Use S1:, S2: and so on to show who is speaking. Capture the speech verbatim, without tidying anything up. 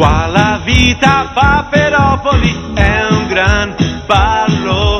S1: Qua la vita va per Opoli, è un gran ballo.